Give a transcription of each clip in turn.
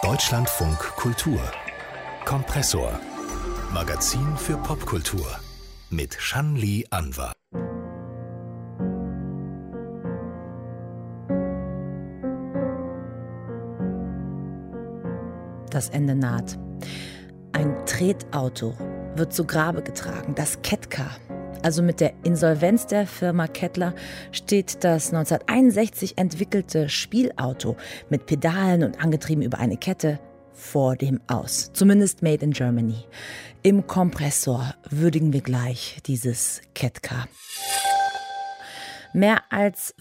Deutschlandfunk Kultur Kompressor. Magazin für Popkultur mit Shanli Anwar. Das Ende naht. Ein Tretauto wird zu Grabe getragen, das Kettcar. Also mit der Insolvenz der Firma Kettler steht das 1961 entwickelte Spielauto mit Pedalen und angetrieben über eine Kette vor dem Aus. Zumindest made in Germany. Im Kompressor würdigen wir gleich dieses Kettcar. Mehr als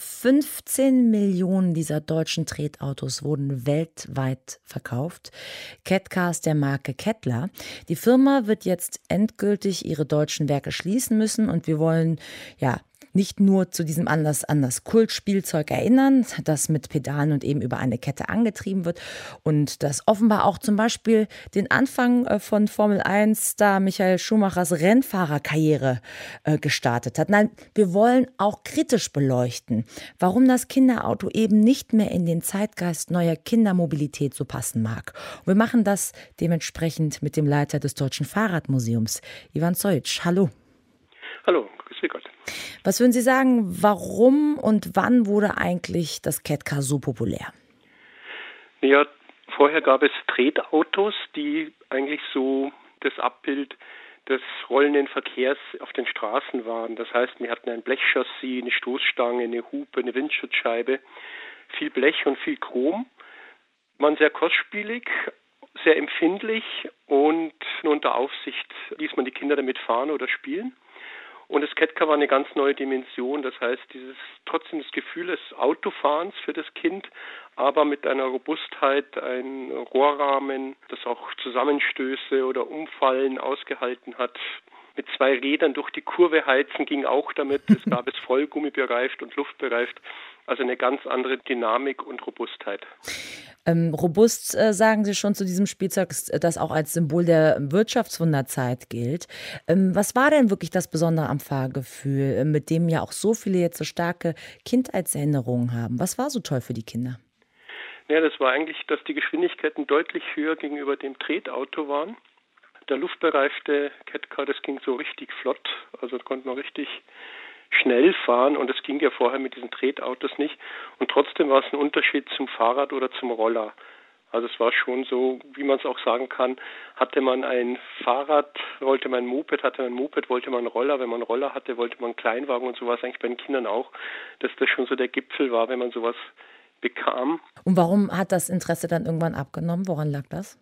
15 Millionen dieser deutschen Tretautos wurden weltweit verkauft. Kettcars der Marke Kettler. Die Firma wird jetzt endgültig ihre deutschen Werke schließen müssen und wir wollen nicht nur zu diesem Anlass an das Kultspielzeug erinnern, das mit Pedalen und eben über eine Kette angetrieben wird und das offenbar auch zum Beispiel den Anfang von Formel-1-Star Michael Schumachers Rennfahrerkarriere gestartet hat. Nein, wir wollen auch kritisch beleuchten, warum das Kinderauto eben nicht mehr in den Zeitgeist neuer Kindermobilität so passen mag. Und wir machen das dementsprechend mit dem Leiter des Deutschen Fahrradmuseums, Ivan Zojic. Hallo. Hallo, grüß Gott. Was würden Sie sagen, warum und wann wurde eigentlich das Kettcar so populär? Ja, vorher gab es Tretautos, die eigentlich so das Abbild des rollenden Verkehrs auf den Straßen waren. Das heißt, wir hatten ein Blechchassis, eine Stoßstange, eine Hupe, eine Windschutzscheibe, viel Blech und viel Chrom. Waren sehr kostspielig, sehr empfindlich und nur unter Aufsicht ließ man die Kinder damit fahren oder spielen. Und das Kettcar war eine ganz neue Dimension, das heißt, trotzdem das Gefühl des Autofahrens für das Kind, aber mit einer Robustheit, ein Rohrrahmen, das auch Zusammenstöße oder Umfallen ausgehalten hat. Mit 2 Rädern durch die Kurve heizen ging auch damit, es gab es vollgummibereift und luftbereift, also eine ganz andere Dynamik und Robustheit. Robust, sagen Sie schon zu diesem Spielzeug, das auch als Symbol der Wirtschaftswunderzeit gilt. Was war denn wirklich das Besondere am Fahrgefühl, mit dem ja auch so viele jetzt so starke Kindheitserinnerungen haben? Was war so toll für die Kinder? Ja, das war eigentlich, dass die Geschwindigkeiten deutlich höher gegenüber dem Tretauto waren. Der luftbereifte Kettcar, das ging so richtig flott, also da konnte man richtig schnell fahren und das ging ja vorher mit diesen Tretautos nicht und trotzdem war es ein Unterschied zum Fahrrad oder zum Roller. Also es war schon so, wie man es auch sagen kann, hatte man ein Fahrrad, wollte man ein Moped, hatte man ein Moped, wollte man einen Roller, wenn man einen Roller hatte, wollte man einen Kleinwagen und so war es eigentlich bei den Kindern auch, dass das schon so der Gipfel war, wenn man sowas bekam. Und warum hat das Interesse dann irgendwann abgenommen? Woran lag das?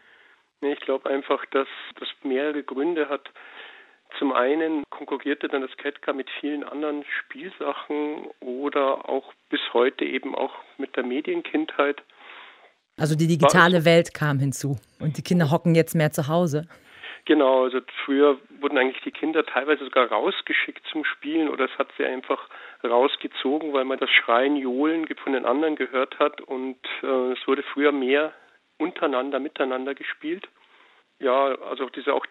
Ich glaube einfach, dass das mehrere Gründe hat. Zum einen konkurrierte dann das Kettcar mit vielen anderen Spielsachen oder auch bis heute eben auch mit der Medienkindheit. Also die digitale Welt kam hinzu und die Kinder hocken jetzt mehr zu Hause. Genau, also früher wurden eigentlich die Kinder teilweise sogar rausgeschickt zum Spielen oder es hat sie einfach rausgezogen, weil man das Schreien, Johlen von den anderen gehört hat und es wurde früher mehr miteinander gespielt. Ja, also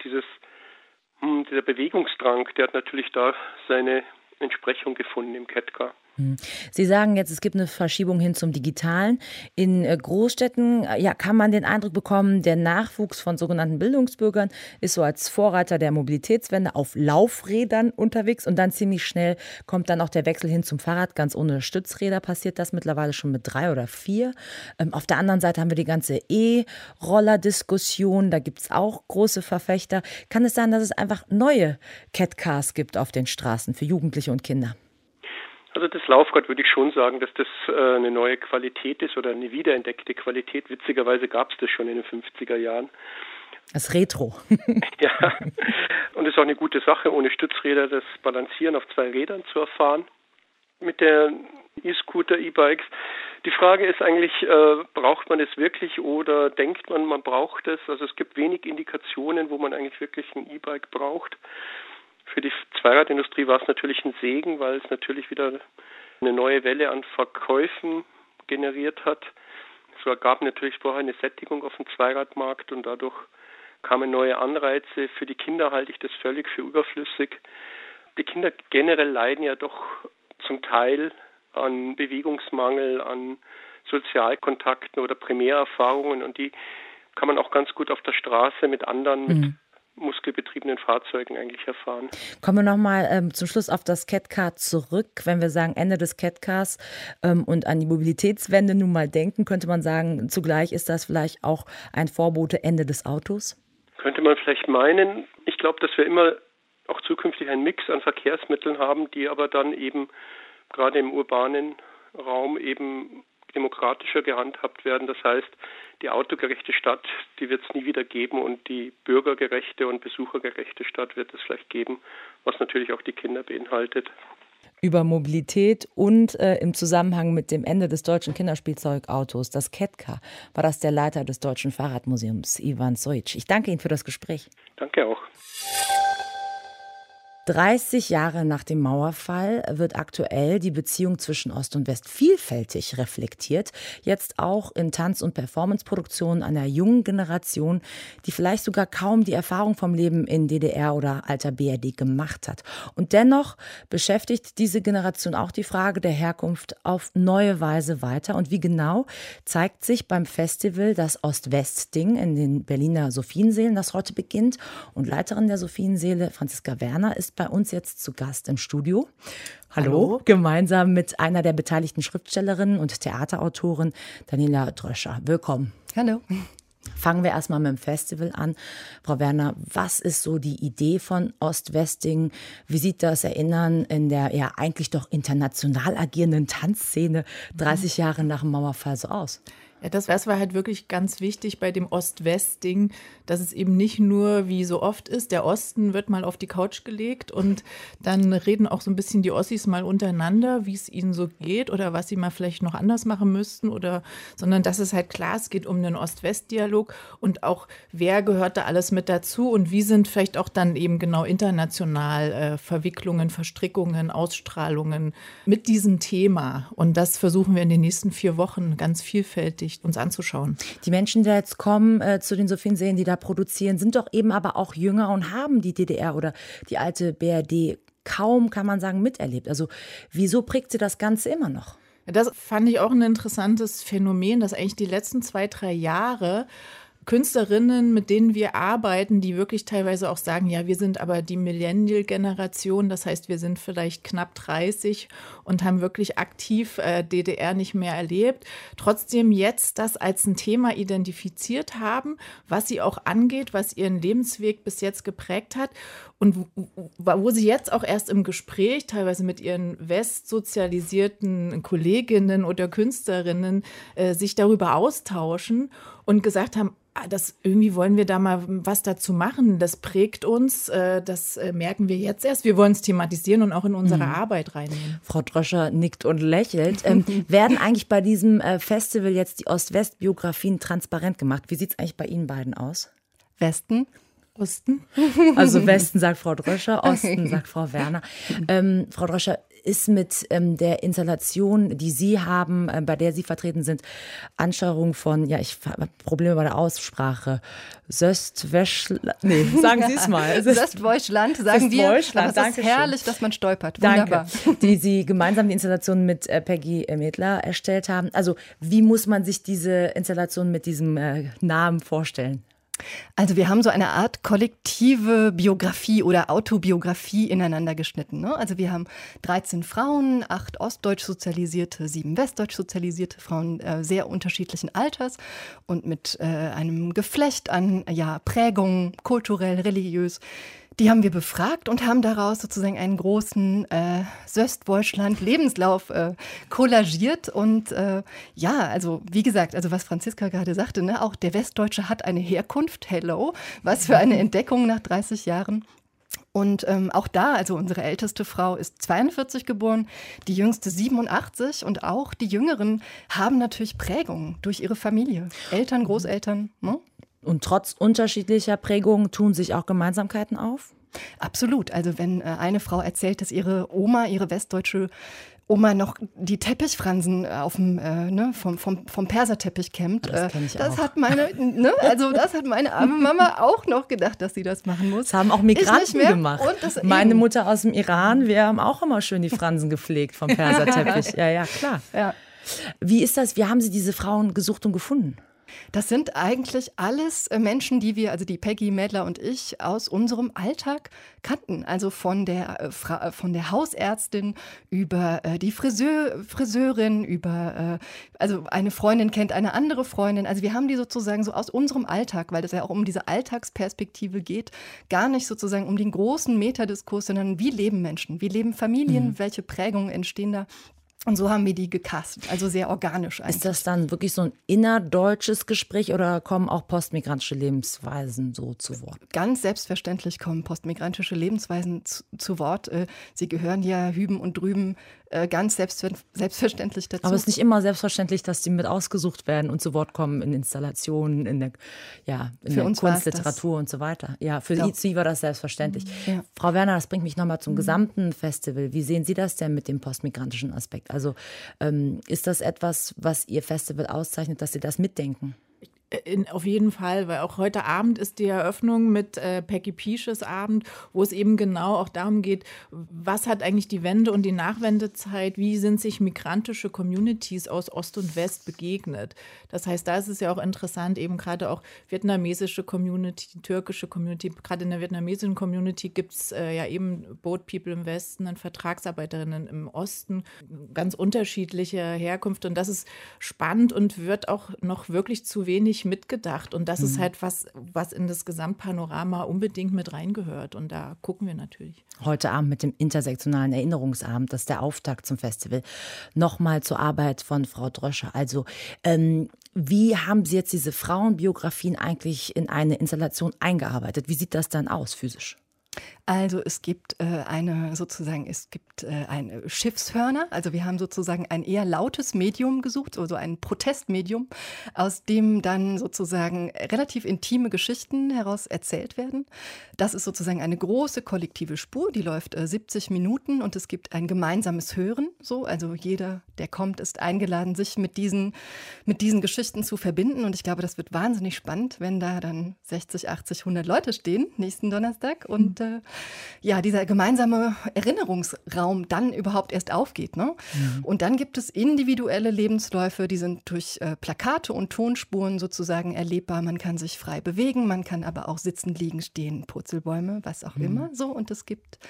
dieser Bewegungsdrang, der hat natürlich da seine Entsprechung gefunden im Kettcar. Sie sagen jetzt, es gibt eine Verschiebung hin zum Digitalen. In Großstädten kann man den Eindruck bekommen, der Nachwuchs von sogenannten Bildungsbürgern ist so als Vorreiter der Mobilitätswende auf Laufrädern unterwegs und dann ziemlich schnell kommt dann auch der Wechsel hin zum Fahrrad. Ganz ohne Stützräder passiert das mittlerweile schon mit 3 oder 4. Auf der anderen Seite haben wir die ganze E-Roller-Diskussion. Da gibt es auch große Verfechter. Kann es sein, dass es einfach neue Kettcars gibt auf den Straßen für Jugendliche und Kinder? Also das Laufrad würde ich schon sagen, dass das eine neue Qualität ist oder eine wiederentdeckte Qualität. Witzigerweise gab es das schon in den 50er Jahren. Das Retro. Ja, und es ist auch eine gute Sache, ohne Stützräder das Balancieren auf 2 Rädern zu erfahren. Mit der E-Scooter, E-Bikes. Die Frage ist eigentlich, braucht man es wirklich oder denkt man, man braucht es? Also es gibt wenig Indikationen, wo man eigentlich wirklich ein E-Bike braucht. Für die Zweiradindustrie war es natürlich ein Segen, weil es natürlich wieder eine neue Welle an Verkäufen generiert hat. Es gab natürlich vorher eine Sättigung auf dem Zweiradmarkt und dadurch kamen neue Anreize. Für die Kinder halte ich das völlig für überflüssig. Die Kinder generell leiden ja doch zum Teil an Bewegungsmangel, an Sozialkontakten oder Primärerfahrungen und die kann man auch ganz gut auf der Straße mit anderen, mit muskelbetriebenen Fahrzeugen eigentlich erfahren. Kommen wir nochmal zum Schluss auf das Catcar zurück. Wenn wir sagen Ende des Catcars und an die Mobilitätswende nun mal denken, könnte man sagen, zugleich ist das vielleicht auch ein Vorbote Ende des Autos? Könnte man vielleicht meinen. Ich glaube, dass wir immer auch zukünftig einen Mix an Verkehrsmitteln haben, die aber dann eben gerade im urbanen Raum eben demokratischer gehandhabt werden. Das heißt, die autogerechte Stadt, die wird es nie wieder geben und die bürgergerechte und besuchergerechte Stadt wird es vielleicht geben, was natürlich auch die Kinder beinhaltet. Über Mobilität und im Zusammenhang mit dem Ende des deutschen Kinderspielzeugautos, das Catcar, war das der Leiter des Deutschen Fahrradmuseums, Ivan Sojic. Ich danke Ihnen für das Gespräch. Danke auch. 30 Jahre nach dem Mauerfall wird aktuell die Beziehung zwischen Ost und West vielfältig reflektiert. Jetzt auch in Tanz- und Performanceproduktionen einer jungen Generation, die vielleicht sogar kaum die Erfahrung vom Leben in DDR oder alter BRD gemacht hat. Und dennoch beschäftigt diese Generation auch die Frage der Herkunft auf neue Weise weiter. Und wie genau zeigt sich beim Festival das Ost-West-Ding in den Berliner Sophienseelen, das heute beginnt. Und Leiterin der Sophienseele, Franziska Werner, ist bei uns jetzt zu Gast im Studio. Hallo. Gemeinsam mit einer der beteiligten Schriftstellerinnen und Theaterautorin Daniela Dröscher. Willkommen. Hallo. Fangen wir erstmal mit dem Festival an. Frau Werner, was ist so die Idee von Ost-West-Ding? Wie sieht das Erinnern in der ja eigentlich doch international agierenden Tanzszene 30 Jahre nach dem Mauerfall so aus? Ja, das war halt wirklich ganz wichtig bei dem Ost-West-Ding, dass es eben nicht nur, wie so oft ist, der Osten wird mal auf die Couch gelegt und dann reden auch so ein bisschen die Ossis mal untereinander, wie es ihnen so geht oder was sie mal vielleicht noch anders machen müssten sondern dass es halt klar, es geht um einen Ost-West-Dialog und auch, wer gehört da alles mit dazu und wie sind vielleicht auch dann eben genau international Verwicklungen, Verstrickungen, Ausstrahlungen mit diesem Thema. Und das versuchen wir in den nächsten 4 Wochen ganz vielfältig uns anzuschauen. Die Menschen, die jetzt kommen zu den Sophienseelen, die da produzieren, sind doch eben aber auch jünger und haben die DDR oder die alte BRD kaum, kann man sagen, miterlebt. Also wieso prägt sie das Ganze immer noch? Das fand ich auch ein interessantes Phänomen, dass eigentlich die letzten 2-3 Jahre Künstlerinnen, mit denen wir arbeiten, die wirklich teilweise auch sagen, ja, wir sind aber die Millennial-Generation, das heißt, wir sind vielleicht knapp 30 und haben wirklich aktiv DDR nicht mehr erlebt. Trotzdem jetzt das als ein Thema identifiziert haben, was sie auch angeht, was ihren Lebensweg bis jetzt geprägt hat und wo sie jetzt auch erst im Gespräch, teilweise mit ihren westsozialisierten Kolleginnen oder Künstlerinnen, sich darüber austauschen und gesagt haben, irgendwie wollen wir da mal was dazu machen. Das prägt uns, das merken wir jetzt erst. Wir wollen es thematisieren und auch in unsere Arbeit reinnehmen. Frau Dröscher nickt und lächelt. Werden eigentlich bei diesem Festival jetzt die Ost-West-Biografien transparent gemacht? Wie sieht es eigentlich bei Ihnen beiden aus? Westen? Osten? Also Westen sagt Frau Dröscher, Osten sagt Frau Werner. Frau Dröscher, ist mit der Installation, die Sie haben, bei der Sie vertreten sind, Anschauung von, ja, ich habe Probleme bei der Aussprache, Söstwäschland, nee, sagen Sie es mal. Söstwäschland, sagen wir, aber es ist herrlich, dass man stolpert. Wunderbar. Danke. Die Sie gemeinsam die Installation mit Peggy Medler erstellt haben. Also wie muss man sich diese Installation mit diesem Namen vorstellen? Also wir haben so eine Art kollektive Biografie oder Autobiografie ineinander geschnitten. Ne? Also wir haben 13 Frauen, 8 ostdeutsch sozialisierte, 7 westdeutsch sozialisierte Frauen sehr unterschiedlichen Alters und mit einem Geflecht an Prägungen, kulturell, religiös. Die haben wir befragt und haben daraus sozusagen einen großen Söstwäschland-Lebenslauf kollagiert. Und also wie gesagt, also was Franziska gerade sagte, ne, auch der Westdeutsche hat eine Herkunft. Hello, was für eine Entdeckung nach 30 Jahren. Und auch da, also unsere älteste Frau ist 42 geboren, die jüngste 87 und auch die Jüngeren haben natürlich Prägungen durch ihre Familie. Eltern, Großeltern, ne? Und trotz unterschiedlicher Prägungen tun sich auch Gemeinsamkeiten auf? Absolut. Also wenn eine Frau erzählt, dass ihre Oma, ihre westdeutsche Oma noch die Teppichfransen vom Perserteppich kämmt. Das hat meine arme Mama auch noch gedacht, dass sie das machen muss. Das haben auch Migranten gemacht. Meine Mutter aus dem Iran, wir haben auch immer schön die Fransen gepflegt vom Perserteppich. Ja, klar. Ja. Wie ist das? Wie haben Sie diese Frauen gesucht und gefunden? Das sind eigentlich alles Menschen, die wir, also die Peggy, Mädler und ich, aus unserem Alltag kannten. Also von der Hausärztin über die Friseurin, über, also eine Freundin kennt eine andere Freundin. Also wir haben die sozusagen so aus unserem Alltag, weil es ja auch um diese Alltagsperspektive geht, gar nicht sozusagen um den großen Metadiskurs, sondern wie leben Menschen, wie leben Familien, welche Prägungen entstehen da. Und so haben wir die gecastet, also sehr organisch eigentlich. Ist das dann wirklich so ein innerdeutsches Gespräch oder kommen auch postmigrantische Lebensweisen so zu Wort? Ganz selbstverständlich kommen postmigrantische Lebensweisen zu Wort. Sie gehören ja hüben und drüben ganz selbstverständlich dazu. Aber es ist nicht immer selbstverständlich, dass die mit ausgesucht werden und zu Wort kommen in Installationen, in der Kunst, Literatur und so weiter. Ja, für Sie war das selbstverständlich. Ja. Frau Werner, das bringt mich nochmal zum gesamten Festival. Wie sehen Sie das denn mit dem postmigrantischen Aspekt? Also ist das etwas, was Ihr Festival auszeichnet, dass Sie das mitdenken? Auf jeden Fall, weil auch heute Abend ist die Eröffnung mit Peggy Piesches Abend, wo es eben genau auch darum geht, was hat eigentlich die Wende- und die Nachwendezeit, wie sind sich migrantische Communities aus Ost und West begegnet. Das heißt, da ist es ja auch interessant, eben gerade auch vietnamesische Community, türkische Community, gerade in der vietnamesischen Community gibt es ja eben Boat People im Westen und Vertragsarbeiterinnen im Osten, ganz unterschiedliche Herkunft und das ist spannend und wird auch noch wirklich zu wenig mitgedacht und das ist halt was in das Gesamtpanorama unbedingt mit reingehört und da gucken wir natürlich. Heute Abend mit dem intersektionalen Erinnerungsabend, das ist der Auftakt zum Festival. Nochmal zur Arbeit von Frau Dröscher. Also wie haben Sie jetzt diese Frauenbiografien eigentlich in eine Installation eingearbeitet? Wie sieht das dann aus physisch? Also es gibt eine Schiffshörner. Also wir haben sozusagen ein eher lautes Medium gesucht, also ein Protestmedium, aus dem dann sozusagen relativ intime Geschichten heraus erzählt werden. Das ist sozusagen eine große kollektive Spur, die läuft 70 Minuten und es gibt ein gemeinsames Hören. So, also jeder, der kommt, ist eingeladen, sich mit diesen Geschichten zu verbinden. Und ich glaube, das wird wahnsinnig spannend, wenn da dann 60, 80, 100 Leute stehen nächsten Donnerstag und dieser gemeinsame Erinnerungsraum dann überhaupt erst aufgeht. Ne? Und dann gibt es individuelle Lebensläufe, die sind durch Plakate und Tonspuren sozusagen erlebbar. Man kann sich frei bewegen, man kann aber auch sitzen, liegen, stehen, Purzelbäume, was auch immer. So, und es gibt,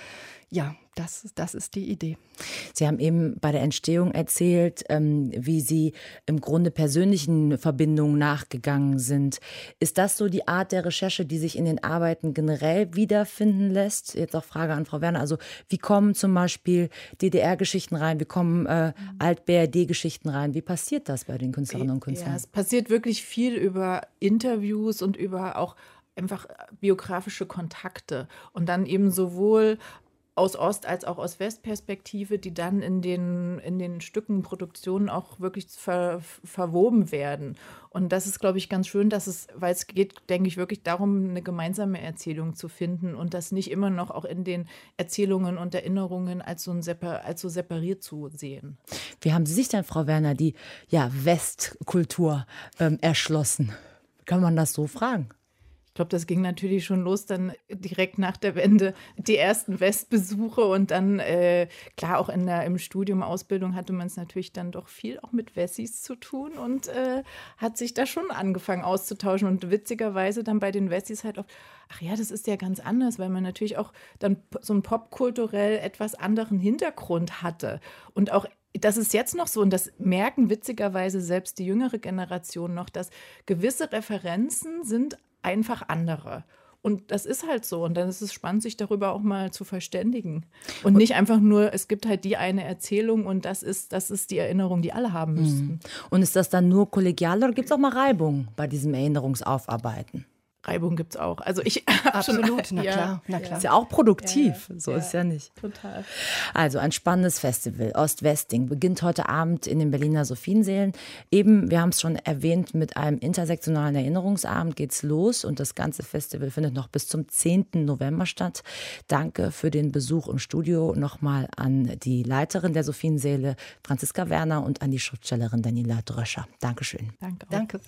das ist die Idee. Sie haben eben bei der Entstehung erzählt, wie Sie im Grunde persönlichen Verbindungen nachgegangen sind. Ist das so die Art der Recherche, die sich in den Arbeiten generell wiederfinden lässt? Jetzt auch Frage an Frau Werner. Also wie kommen zum Beispiel DDR-Geschichten rein? Wie kommen Alt-BRD-Geschichten rein? Wie passiert das bei den Künstlerinnen und Künstlern? Ja, es passiert wirklich viel über Interviews und über auch einfach biografische Kontakte. Und dann eben sowohl aus Ost- als auch aus Westperspektive, die dann in den Stücken, Produktionen auch wirklich verwoben werden. Und das ist, glaube ich, ganz schön, weil es geht, denke ich, wirklich darum, eine gemeinsame Erzählung zu finden und das nicht immer noch auch in den Erzählungen und Erinnerungen als so separiert zu sehen. Wie haben Sie sich denn, Frau Werner, die Westkultur erschlossen? Kann man das so fragen? Ich glaube, das ging natürlich schon los, dann direkt nach der Wende die ersten Westbesuche und dann, klar, auch im Studium, Ausbildung hatte man es natürlich dann doch viel auch mit Wessis zu tun und hat sich da schon angefangen auszutauschen und witzigerweise dann bei den Wessis halt oft, ach ja, das ist ja ganz anders, weil man natürlich auch dann so einen popkulturell etwas anderen Hintergrund hatte und auch das ist jetzt noch so und das merken witzigerweise selbst die jüngere Generation noch, dass gewisse Referenzen sind einfach andere. Und das ist halt so. Und dann ist es spannend, sich darüber auch mal zu verständigen. Und nicht einfach nur, es gibt halt die eine Erzählung und das ist die Erinnerung, die alle haben müssten. Und ist das dann nur kollegial oder gibt es auch mal Reibung bei diesem Erinnerungsaufarbeiten? Reibung gibt es auch. Also absolut, na klar. Ist ja auch produktiv, so ist ja nicht. Total. Also ein spannendes Festival, Ost-West-Ding, beginnt heute Abend in den Berliner Sophiensälen. Eben, wir haben es schon erwähnt, mit einem intersektionalen Erinnerungsabend geht's los und das ganze Festival findet noch bis zum 10. November statt. Danke für den Besuch im Studio nochmal an die Leiterin der Sophiensäle, Franziska Werner, und an die Schriftstellerin Daniela Dröscher. Dankeschön. Danke.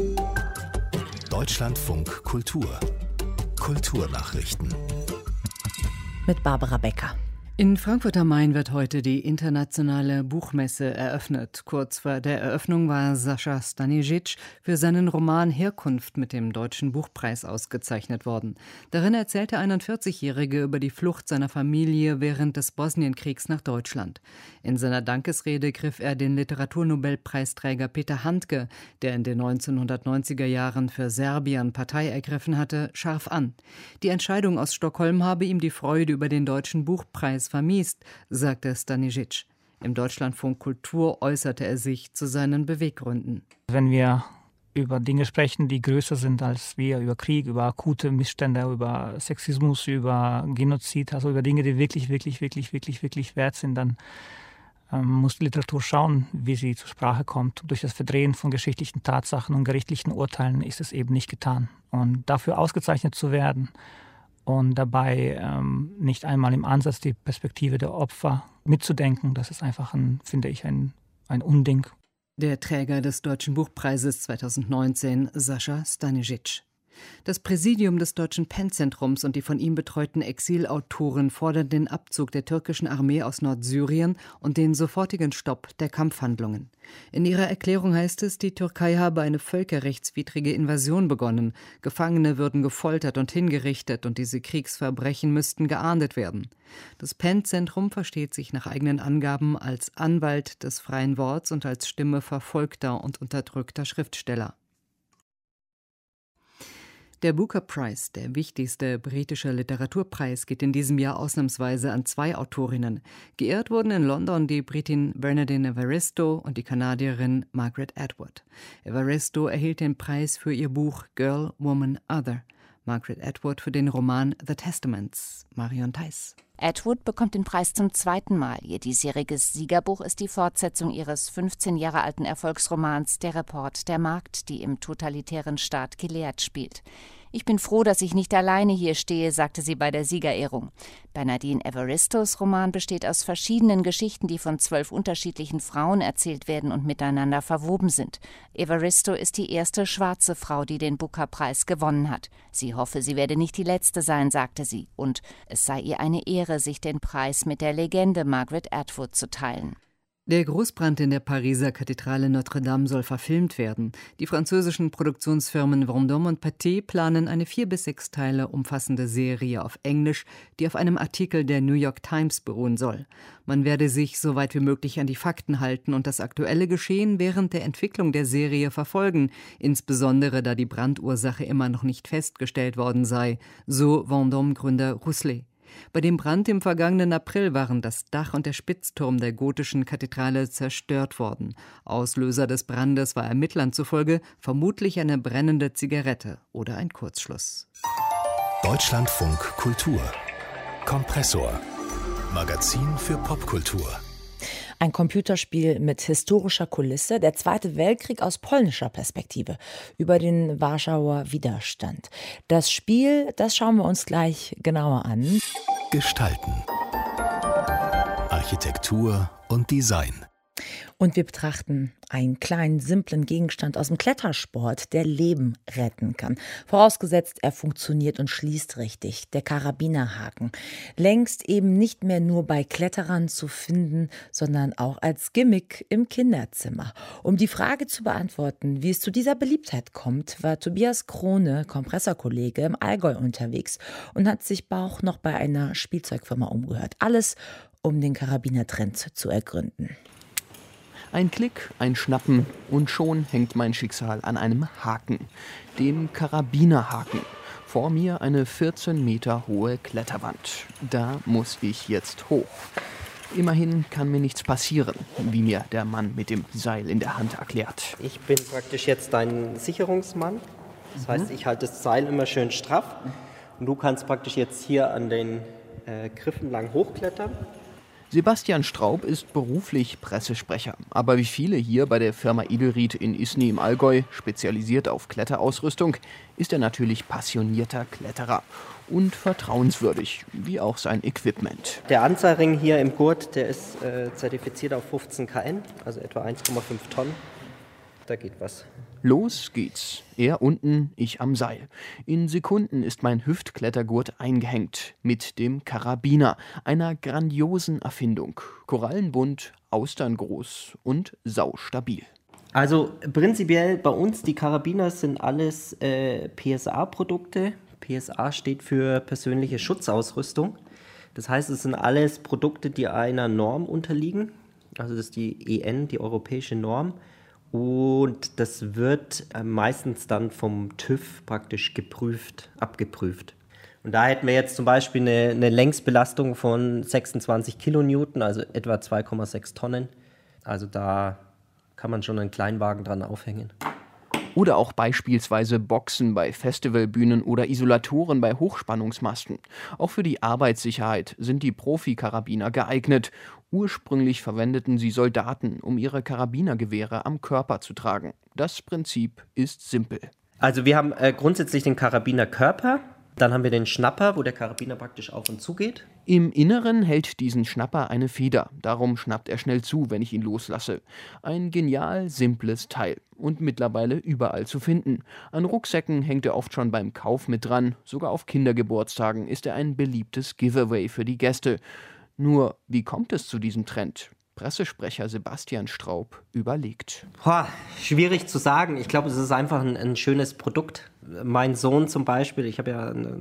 Deutschlandfunk Kultur. Kulturnachrichten. Mit Barbara Becker. In Frankfurt am Main wird heute die internationale Buchmesse eröffnet. Kurz vor der Eröffnung war Sascha Stanisic für seinen Roman Herkunft mit dem Deutschen Buchpreis ausgezeichnet worden. Darin erzählt der 41-Jährige über die Flucht seiner Familie während des Bosnienkriegs nach Deutschland. In seiner Dankesrede griff er den Literaturnobelpreisträger Peter Handke, der in den 1990er Jahren für Serbien Partei ergriffen hatte, scharf an. Die Entscheidung aus Stockholm habe ihm die Freude über den Deutschen Buchpreis vermiest, sagte Stanisic. Im Deutschlandfunk Kultur äußerte er sich zu seinen Beweggründen. Wenn wir über Dinge sprechen, die größer sind als wir, über Krieg, über akute Missstände, über Sexismus, über Genozid, also über Dinge, die wirklich wert sind, dann muss die Literatur schauen, wie sie zur Sprache kommt. Durch das Verdrehen von geschichtlichen Tatsachen und gerichtlichen Urteilen ist es eben nicht getan. Und dafür ausgezeichnet zu werden und dabei nicht einmal im Ansatz die Perspektive der Opfer mitzudenken, das ist einfach, finde ich, ein Unding. Der Träger des Deutschen Buchpreises 2019, Sascha Stanisic. Das Präsidium des Deutschen PEN-Zentrums und die von ihm betreuten Exilautoren fordern den Abzug der türkischen Armee aus Nordsyrien und den sofortigen Stopp der Kampfhandlungen. In ihrer Erklärung heißt es, die Türkei habe eine völkerrechtswidrige Invasion begonnen, Gefangene würden gefoltert und hingerichtet und diese Kriegsverbrechen müssten geahndet werden. Das PEN-Zentrum versteht sich nach eigenen Angaben als Anwalt des freien Worts und als Stimme verfolgter und unterdrückter Schriftsteller. Der Booker Prize, der wichtigste britische Literaturpreis, geht in diesem Jahr ausnahmsweise an 2 Autorinnen. Geehrt wurden in London die Britin Bernardine Evaristo und die Kanadierin Margaret Atwood. Evaristo erhielt den Preis für ihr Buch Girl, Woman, Other. Margaret Atwood für den Roman The Testaments. Marion Theis. Atwood bekommt den Preis zum 2. Mal. Ihr diesjähriges Siegerbuch ist die Fortsetzung ihres 15 Jahre alten Erfolgsromans Der Report der Magd, die im totalitären Staat Gilead spielt. Ich bin froh, dass ich nicht alleine hier stehe, sagte sie bei der Siegerehrung. Bernardine Evaristos Roman besteht aus verschiedenen Geschichten, die von 12 unterschiedlichen Frauen erzählt werden und miteinander verwoben sind. Evaristo ist die erste schwarze Frau, die den Booker-Preis gewonnen hat. Sie hoffe, sie werde nicht die letzte sein, sagte sie. Und es sei ihr eine Ehre, sich den Preis mit der Legende Margaret Atwood zu teilen. Der Großbrand in der Pariser Kathedrale Notre-Dame soll verfilmt werden. Die französischen Produktionsfirmen Vendôme und Pathé planen eine 4 bis 6 Teile umfassende Serie auf Englisch, die auf einem Artikel der New York Times beruhen soll. Man werde sich so weit wie möglich an die Fakten halten und das aktuelle Geschehen während der Entwicklung der Serie verfolgen, insbesondere da die Brandursache immer noch nicht festgestellt worden sei, so Vendôme-Gründer Rousselet. Bei dem Brand im vergangenen April waren das Dach und der Spitzturm der gotischen Kathedrale zerstört worden. Auslöser des Brandes war Ermittlern zufolge vermutlich eine brennende Zigarette oder ein Kurzschluss. Deutschlandfunk Kultur. Kompressor. Magazin für Popkultur. Ein Computerspiel mit historischer Kulisse, der Zweite Weltkrieg aus polnischer Perspektive über den Warschauer Widerstand. Das Spiel, das schauen wir uns gleich genauer an. Gestalten. Architektur und Design. Und wir betrachten einen kleinen, simplen Gegenstand aus dem Klettersport, der Leben retten kann. Vorausgesetzt, er funktioniert und schließt richtig. Der Karabinerhaken. Längst eben nicht mehr nur bei Kletterern zu finden, sondern auch als Gimmick im Kinderzimmer. Um die Frage zu beantworten, wie es zu dieser Beliebtheit kommt, war Tobias Krone, Kompressorkollege, im Allgäu unterwegs und hat sich auch noch bei einer Spielzeugfirma umgehört. Alles, um den Karabinertrend zu ergründen. Ein Klick, ein Schnappen und schon hängt mein Schicksal an einem Haken, dem Karabinerhaken. Vor mir eine 14 Meter hohe Kletterwand. Da muss ich jetzt hoch. Immerhin kann mir nichts passieren, wie mir der Mann mit dem Seil in der Hand erklärt. Ich bin praktisch jetzt dein Sicherungsmann. Das heißt, ich halte das Seil immer schön straff. Und du kannst praktisch jetzt hier an den Griffen lang hochklettern. Sebastian Straub ist beruflich Pressesprecher. Aber wie viele hier bei der Firma Edelried in Isny im Allgäu, spezialisiert auf Kletterausrüstung, ist er natürlich passionierter Kletterer. Und vertrauenswürdig, wie auch sein Equipment. Der Ansaugring hier im Gurt, der ist zertifiziert auf 15 kN, also etwa 1,5 Tonnen. Da geht was. Los geht's. Er unten, ich am Seil. In Sekunden ist mein Hüftklettergurt eingehängt. Mit dem Karabiner, einer grandiosen Erfindung. Korallenbunt, austerngroß und saustabil. Also prinzipiell bei uns, die Karabiner sind alles PSA-Produkte. PSA steht für persönliche Schutzausrüstung. Das heißt, es sind alles Produkte, die einer Norm unterliegen. Also das ist die EN, die europäische Norm. Und das wird meistens dann vom TÜV praktisch abgeprüft. Und da hätten wir jetzt zum Beispiel eine Längsbelastung von 26 Kilonewton, also etwa 2,6 Tonnen. Also da kann man schon einen Kleinwagen dran aufhängen. Oder auch beispielsweise Boxen bei Festivalbühnen oder Isolatoren bei Hochspannungsmasten. Auch für die Arbeitssicherheit sind die Profi-Karabiner geeignet. Ursprünglich verwendeten sie Soldaten, um ihre Karabinergewehre am Körper zu tragen. Das Prinzip ist simpel. Also wir haben grundsätzlich den Karabinerkörper, dann haben wir den Schnapper, wo der Karabiner praktisch auf und zu geht. Im Inneren hält diesen Schnapper eine Feder. Darum schnappt er schnell zu, wenn ich ihn loslasse. Ein genial simples Teil und mittlerweile überall zu finden. An Rucksäcken hängt er oft schon beim Kauf mit dran. Sogar auf Kindergeburtstagen ist er ein beliebtes Giveaway für die Gäste. Nur, wie kommt es zu diesem Trend? Pressesprecher Sebastian Straub überlegt. Schwierig zu sagen. Ich glaube, es ist einfach ein schönes Produkt. Mein Sohn zum Beispiel, ich habe ja eine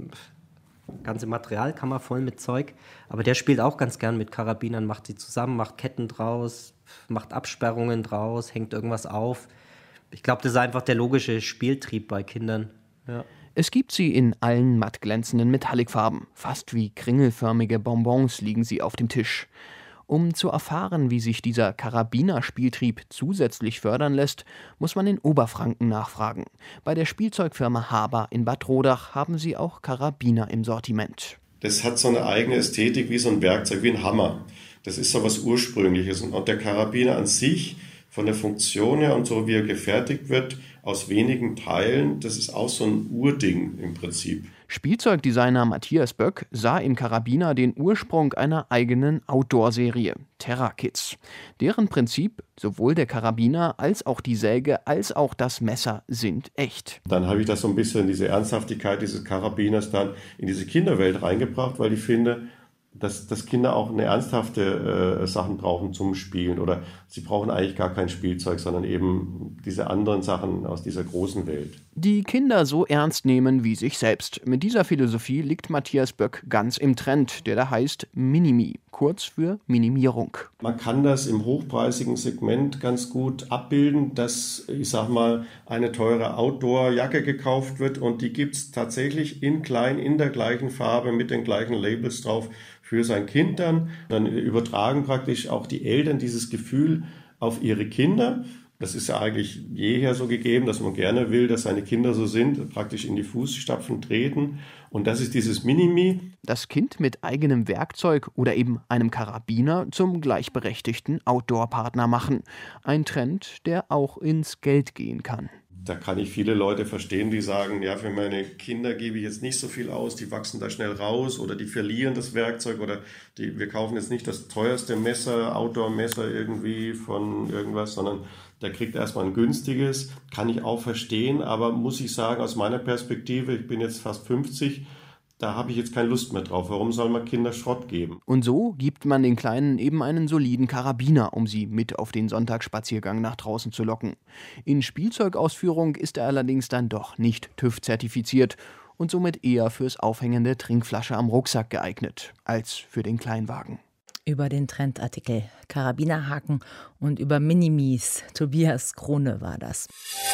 ganze Materialkammer voll mit Zeug, aber der spielt auch ganz gern mit Karabinern, macht sie zusammen, macht Ketten draus, macht Absperrungen draus, hängt irgendwas auf. Ich glaube, das ist einfach der logische Spieltrieb bei Kindern. Ja. Es gibt sie in allen mattglänzenden Metallicfarben. Fast wie kringelförmige Bonbons liegen sie auf dem Tisch. Um zu erfahren, wie sich dieser Karabinerspieltrieb zusätzlich fördern lässt, muss man in Oberfranken nachfragen. Bei der Spielzeugfirma Haber in Bad Rodach haben sie auch Karabiner im Sortiment. Das hat so eine eigene Ästhetik wie so ein Werkzeug, wie ein Hammer. Das ist so was Ursprüngliches. Und der Karabiner an sich, von der Funktion her und so wie er gefertigt wird, aus wenigen Teilen, das ist auch so ein Urding im Prinzip. Spielzeugdesigner Matthias Böck sah im Karabiner den Ursprung einer eigenen Outdoor-Serie, Terra Kids. Deren Prinzip, sowohl der Karabiner als auch die Säge als auch das Messer sind echt. Dann habe ich das so ein bisschen, diese Ernsthaftigkeit dieses Karabiners dann in diese Kinderwelt reingebracht, weil ich finde, dass Kinder auch eine ernsthafte Sachen brauchen zum Spielen oder sie brauchen eigentlich gar kein Spielzeug, sondern eben diese anderen Sachen aus dieser großen Welt. Die Kinder so ernst nehmen wie sich selbst. Mit dieser Philosophie liegt Matthias Böck ganz im Trend, der da heißt Minimi, kurz für Minimierung. Man kann das im hochpreisigen Segment ganz gut abbilden, dass, ich sag mal, eine teure Outdoor-Jacke gekauft wird und die gibt es tatsächlich in klein, in der gleichen Farbe, mit den gleichen Labels drauf, für sein Kind dann. Dann übertragen praktisch auch die Eltern dieses Gefühl auf ihre Kinder. Das ist ja eigentlich jeher so gegeben, dass man gerne will, dass seine Kinder so sind, praktisch in die Fußstapfen treten. Und das ist dieses Minimi. Das Kind mit eigenem Werkzeug oder eben einem Karabiner zum gleichberechtigten Outdoor-Partner machen. Ein Trend, der auch ins Geld gehen kann. Da kann ich viele Leute verstehen, die sagen, ja, für meine Kinder gebe ich jetzt nicht so viel aus, die wachsen da schnell raus oder die verlieren das Werkzeug oder wir kaufen jetzt nicht das teuerste Messer, Outdoor-Messer irgendwie von irgendwas, sondern der kriegt erstmal ein günstiges, kann ich auch verstehen, aber muss ich sagen, aus meiner Perspektive, ich bin jetzt fast 50, da habe ich jetzt keine Lust mehr drauf. Warum soll man Kinder Schrott geben? Und so gibt man den Kleinen eben einen soliden Karabiner, um sie mit auf den Sonntagsspaziergang nach draußen zu locken. In Spielzeugausführung ist er allerdings dann doch nicht TÜV-zertifiziert und somit eher fürs Aufhängen der Trinkflasche am Rucksack geeignet, als für den Kleinwagen. Über den Trendartikel Karabinerhaken und über Minimis. Tobias Krone war das.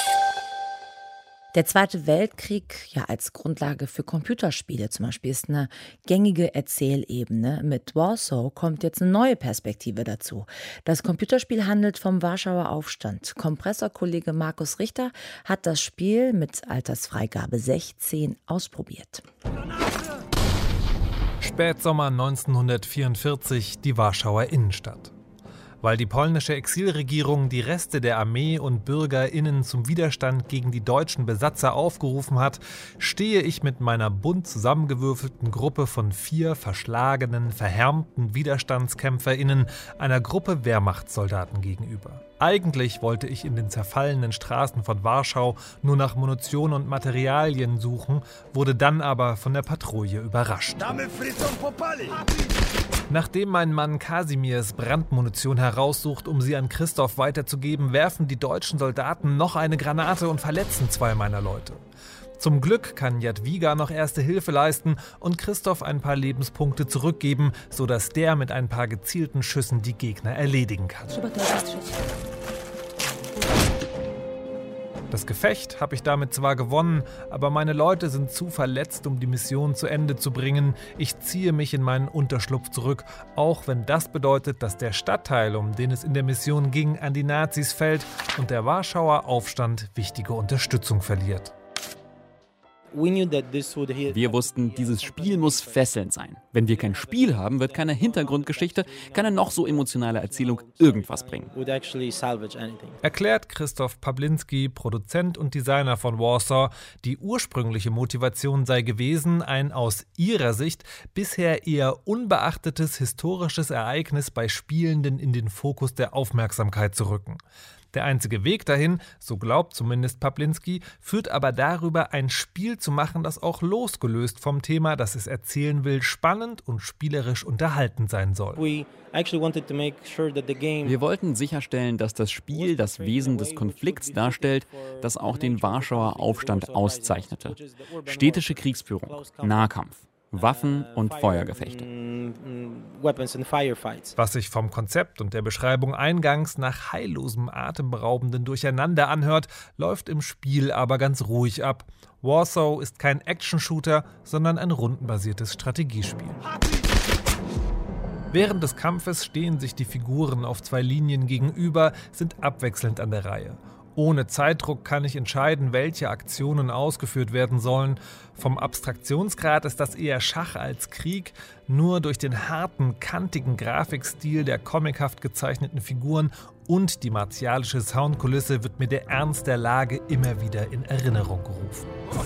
Der Zweite Weltkrieg, ja als Grundlage für Computerspiele zum Beispiel, ist eine gängige Erzählebene. Mit Warsaw kommt jetzt eine neue Perspektive dazu. Das Computerspiel handelt vom Warschauer Aufstand. Kompressorkollege Markus Richter hat das Spiel mit Altersfreigabe 16 ausprobiert. Spätsommer 1944, die Warschauer Innenstadt. Weil die polnische Exilregierung die Reste der Armee und BürgerInnen zum Widerstand gegen die deutschen Besatzer aufgerufen hat, stehe ich mit meiner bunt zusammengewürfelten Gruppe von 4 verschlagenen, verhärmten WiderstandskämpferInnen einer Gruppe Wehrmachtssoldaten gegenüber. Eigentlich wollte ich in den zerfallenen Straßen von Warschau nur nach Munition und Materialien suchen, wurde dann aber von der Patrouille überrascht. Nachdem mein Mann Kasimirs Brandmunition heraussucht, um sie an Christoph weiterzugeben, werfen die deutschen Soldaten noch eine Granate und verletzen 2 meiner Leute. Zum Glück kann Jadwiga noch erste Hilfe leisten und Christoph ein paar Lebenspunkte zurückgeben, sodass der mit ein paar gezielten Schüssen die Gegner erledigen kann. Das Gefecht habe ich damit zwar gewonnen, aber meine Leute sind zu verletzt, um die Mission zu Ende zu bringen. Ich ziehe mich in meinen Unterschlupf zurück, auch wenn das bedeutet, dass der Stadtteil, um den es in der Mission ging, an die Nazis fällt und der Warschauer Aufstand wichtige Unterstützung verliert. Wir wussten, dieses Spiel muss fesselnd sein. Wenn wir kein Spiel haben, wird keine Hintergrundgeschichte, keine noch so emotionale Erzählung irgendwas bringen. Erklärt Christoph Pawlinski, Produzent und Designer von Warsaw, die ursprüngliche Motivation sei gewesen, ein aus ihrer Sicht bisher eher unbeachtetes historisches Ereignis bei Spielenden in den Fokus der Aufmerksamkeit zu rücken. Der einzige Weg dahin, so glaubt zumindest Pawlinski, führt aber darüber, ein Spiel zu machen, das auch losgelöst vom Thema, das es erzählen will, spannend und spielerisch unterhaltend sein soll. Wir wollten sicherstellen, dass das Spiel das Wesen des Konflikts darstellt, das auch den Warschauer Aufstand auszeichnete. Städtische Kriegsführung, Nahkampf, Waffen und Feuergefechte. Was sich vom Konzept und der Beschreibung eingangs nach heillosem, atemberaubenden Durcheinander anhört, läuft im Spiel aber ganz ruhig ab. Warsaw ist kein Action-Shooter, sondern ein rundenbasiertes Strategiespiel. Während des Kampfes stehen sich die Figuren auf 2 Linien gegenüber, sind abwechselnd an der Reihe. Ohne Zeitdruck kann ich entscheiden, welche Aktionen ausgeführt werden sollen. Vom Abstraktionsgrad ist das eher Schach als Krieg. Nur durch den harten, kantigen Grafikstil der comichaft gezeichneten Figuren und die martialische Soundkulisse wird mir der Ernst der Lage immer wieder in Erinnerung gerufen.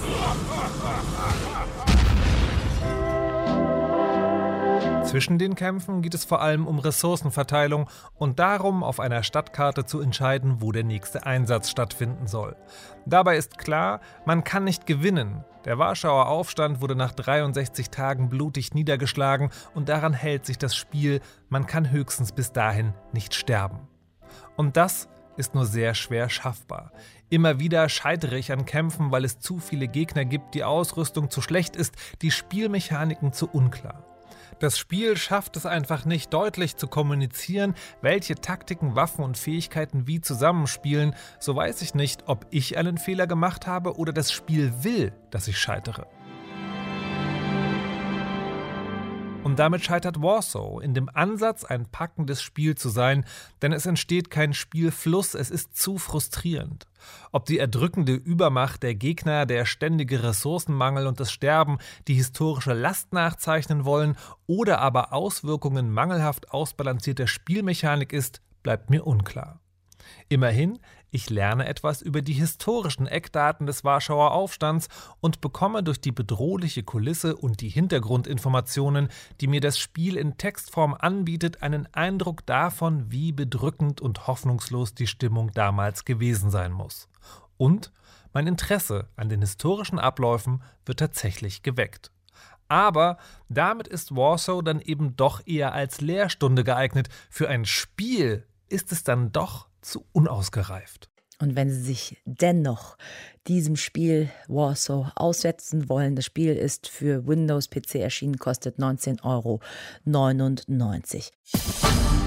Zwischen den Kämpfen geht es vor allem um Ressourcenverteilung und darum, auf einer Stadtkarte zu entscheiden, wo der nächste Einsatz stattfinden soll. Dabei ist klar, man kann nicht gewinnen. Der Warschauer Aufstand wurde nach 63 Tagen blutig niedergeschlagen und daran hält sich das Spiel, man kann höchstens bis dahin nicht sterben. Und das ist nur sehr schwer schaffbar. Immer wieder scheitere ich an Kämpfen, weil es zu viele Gegner gibt, die Ausrüstung zu schlecht ist, die Spielmechaniken zu unklar. Das Spiel schafft es einfach nicht, deutlich zu kommunizieren, welche Taktiken, Waffen und Fähigkeiten wie zusammenspielen. So weiß ich nicht, ob ich einen Fehler gemacht habe oder das Spiel will, dass ich scheitere. Und damit scheitert Warsaw in dem Ansatz, ein packendes Spiel zu sein, denn es entsteht kein Spielfluss, es ist zu frustrierend. Ob die erdrückende Übermacht der Gegner, der ständige Ressourcenmangel und das Sterben die historische Last nachzeichnen wollen oder aber Auswirkungen mangelhaft ausbalancierter Spielmechanik ist, bleibt mir unklar. Immerhin, ich lerne etwas über die historischen Eckdaten des Warschauer Aufstands und bekomme durch die bedrohliche Kulisse und die Hintergrundinformationen, die mir das Spiel in Textform anbietet, einen Eindruck davon, wie bedrückend und hoffnungslos die Stimmung damals gewesen sein muss. Und mein Interesse an den historischen Abläufen wird tatsächlich geweckt. Aber damit ist Warsaw dann eben doch eher als Lehrstunde geeignet. Für ein Spiel ist es dann doch zu unausgereift. Und wenn Sie sich dennoch diesem Spiel Warsaw aussetzen wollen, das Spiel ist für Windows-PC erschienen, kostet 19,99 €.